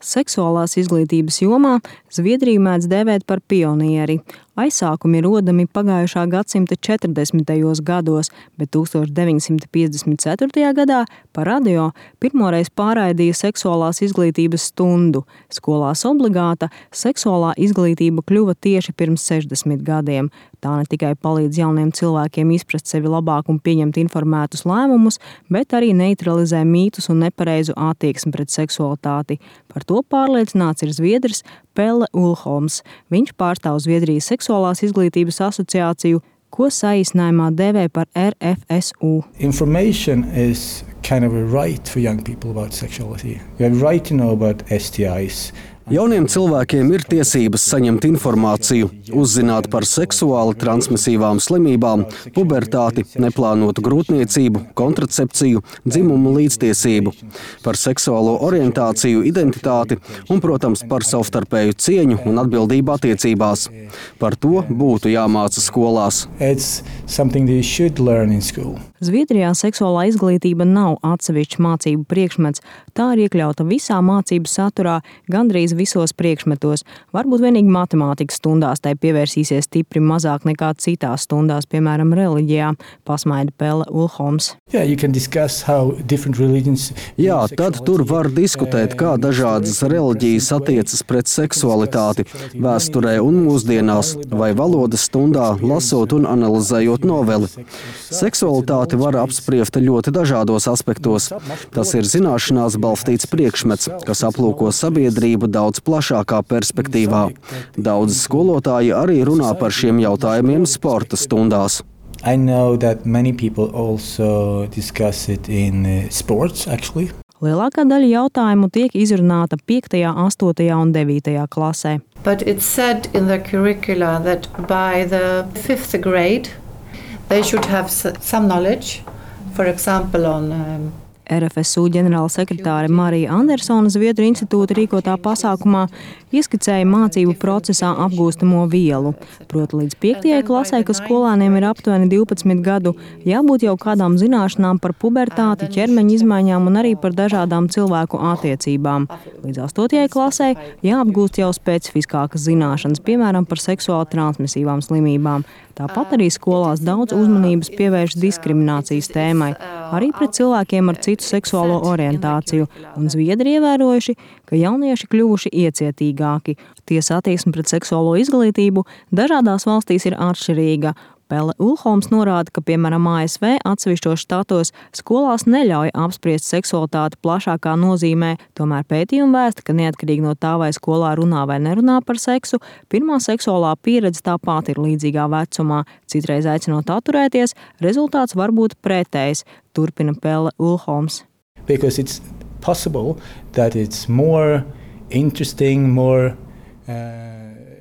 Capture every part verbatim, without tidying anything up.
Seksuālās izglītības jomā Zviedriju mēdz dēvēt par pionieri. Aizsākumi rodami pagājušā gadsimta četrdesmitajos gados, bet tūkstoš deviņsimt piecdesmit ceturtajā gadā pa radio pirmoreiz pārraidīja seksuālās izglītības stundu. Skolās obligāta seksuālā izglītība kļuva tieši pirms sešdesmit gadiem. Tā ne tikai palīdz jauniem cilvēkiem izprast sevi labāk un pieņemt informētus lēmumus, bet arī neutralizē mītus un nepareizu attieksmi pret seksualitāti. Par to pārliecināts ir zviedrs Pelle Ulholms. Viņš pārstāv Zviedrijas seksuālās izglītības asociāciju, ko saīsinājumā dēvē par R F S U. Information is kind of a right for young people about sexuality. You have a right to know about S T Is. Jauniem cilvēkiem ir tiesības saņemt informāciju, uzzināt par seksuāli transmisīvām slimībām, pubertāti, neplānotu grūtniecību, kontracepciju, dzimumu līdztiesību, par seksuālo orientāciju, identitāti un, protams, par savstarpēju cieņu un atbildību attiecībās. Par to būtu jāmāca skolās. It's something they should learn in school. Zviedrijā seksuālā izglītība nav atsevišķs mācību priekšmets. Tā ir iekļauta visā mācību saturā, gandrīz visos priekšmetos. Varbūt vienīgi matemātikas stundās tai pievērsīsies stipri mazāk nekā citās stundās, piemēram, reliģijā, pasmaida Pelle Ulholms. Yeah, you can discuss how different religions. Jā, tad tur var diskutēt, kā dažādas reliģijas attiecas pret seksualitāti vēsturē un mūsdienās, vai valodas stundā, lasot un analizējot noveli. Seksualitāti var apspriest ļoti dažādos aspektos. Tas ir zināšanās balstīts priekšmets, kas aplūko sabiedrību daudz plašākā perspektīvā. Daudz skolotāji arī runā par šiem jautājumiem sporta stundās. I know that many people also discuss it in sports, actually. Lielākā daļa jautājumu tiek izrunāta piektajā, astotajā un devītajā klasē. But it's said in the curricula that by the fifth grade they should have some knowledge, for example on um, R F S U ģenerāla sekretāre Marija Andersona Zviedru institūta rīkotā pasākumā ieskicēja mācību procesā apgūstamo vielu. Proti līdz piektajai klasē, kas skolēniem ir aptuveni divpadsmit gadu, jābūt jau kādām zināšanām par pubertāti, ķermeņa izmaiņām un arī par dažādām cilvēku attiecībām. Līdz astotajai klasē jāapgūst jau specifiskākas zināšanas, piemēram, par seksuāli transmisīvām slimībām. Tāpat arī skolās daudz uzmanības pievērš diskriminācijas tēmai, arī pret cilvēkiem ar citu seksuālo orientāciju, un zviedri ievērojuši, ka jaunieši kļuvuši iecietīgāki. Tiesa attieksme pret seksuālo izglītību dažādās valstīs ir atšķirīga. Pelle Ulholms norāda, ka, piemēram, A S V atsevišķos štatos skolās neļauj apspriest seksualitāti plašākā nozīmē, tomēr pētījumi vēsta, ka neatkarīgi no tā, vai skolā runā vai nerunā par seksu, pirmā seksuālā pieredze tāpat ir līdzīgā vecumā. Citreiz aicinot atturēties, rezultāts var būt pretējs, turpina Pelle Ulholms. Because it's possible that it's more interesting, more uh,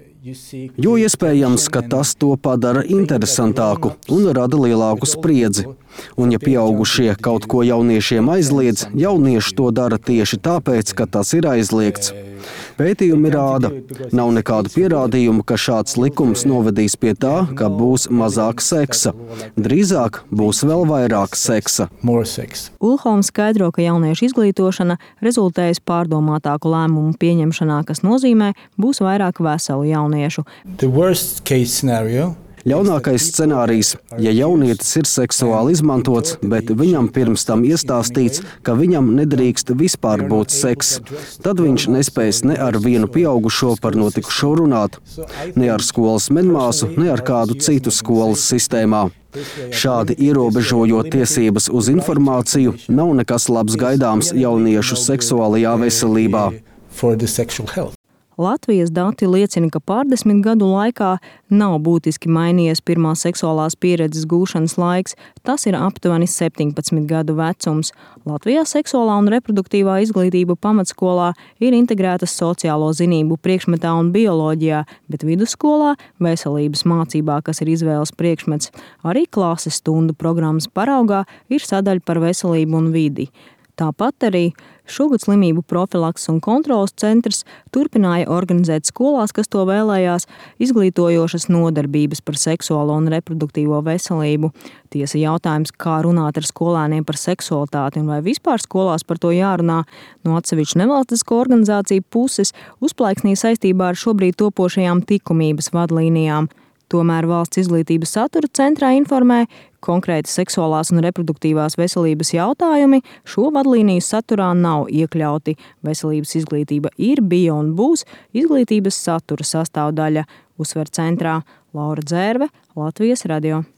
Jo iespējams, ka tas to padara interesantāku un rada lielāku spriedzi. Un ja pieaugušie kaut ko jauniešiem aizliedz, jaunieši to dara tieši tāpēc, ka tas ir aizliegts. Pētījumi rāda, nav nekādu pierādījumu, ka šāds likums novedīs pie tā, ka būs mazāk seksa. Drīzāk būs vēl vairāk seksa. Ulholms skaidro, ka jauniešu izglītošana rezultējas pārdomātāku lēmumu pieņemšanā, kas nozīmē, būs vairāk veselu jauniešu. The worst case scenario. Ļaunākais scenārijs, ja jaunietis ir seksuāli izmantots, bet viņam pirms tam iestāstīts, ka viņam nedrīkst vispār būt seks, tad viņš nespēs ne ar vienu pieaugušo par notikušo runāt, ne ar skolas medmāsu, ne ar kādu citu skolas sistēmā. Šādi ierobežojot tiesības uz informāciju, nav nekas labs gaidāms jauniešu seksuālajā veselībā. Latvijas dati liecina, ka pārdesmit gadu laikā nav būtiski mainījies pirmās seksuālās pieredzes gūšanas laiks. Tas ir aptuveni septiņpadsmit gadu vecums. Latvijā seksuālā un reproduktīvā izglītība pamatskolā ir integrēta sociālo zinību priekšmetā un bioloģijā, bet vidusskolā veselības mācībā, kas ir izvēles priekšmets. Arī klases stundu programmas paraugā ir sadaļa par veselību un vidi. Tāpat arī šogad slimību profilakses un kontrolas centrs turpināja organizēt skolās, kas to vēlējās, izglītojošas nodarbības par seksuālo un reproduktīvo veselību. Tiesa jautājums, kā runāt ar skolēniem par seksualitāti un vai vispār skolās par to jārunā, no atsevišķu nevalstisko organizāciju puses uzplaiksnīja saistībā ar šobrīd topošajām likumības vadlīnijām. Tomēr Valsts izglītības satura centrā informē, konkrēti seksuālās un reproduktīvās veselības jautājumi šo vadlīniju saturā nav iekļauti. Veselības izglītība ir, bija un būs izglītības satura sastāvdaļa, uzsver centrā Laura Dzērve, Latvijas radio.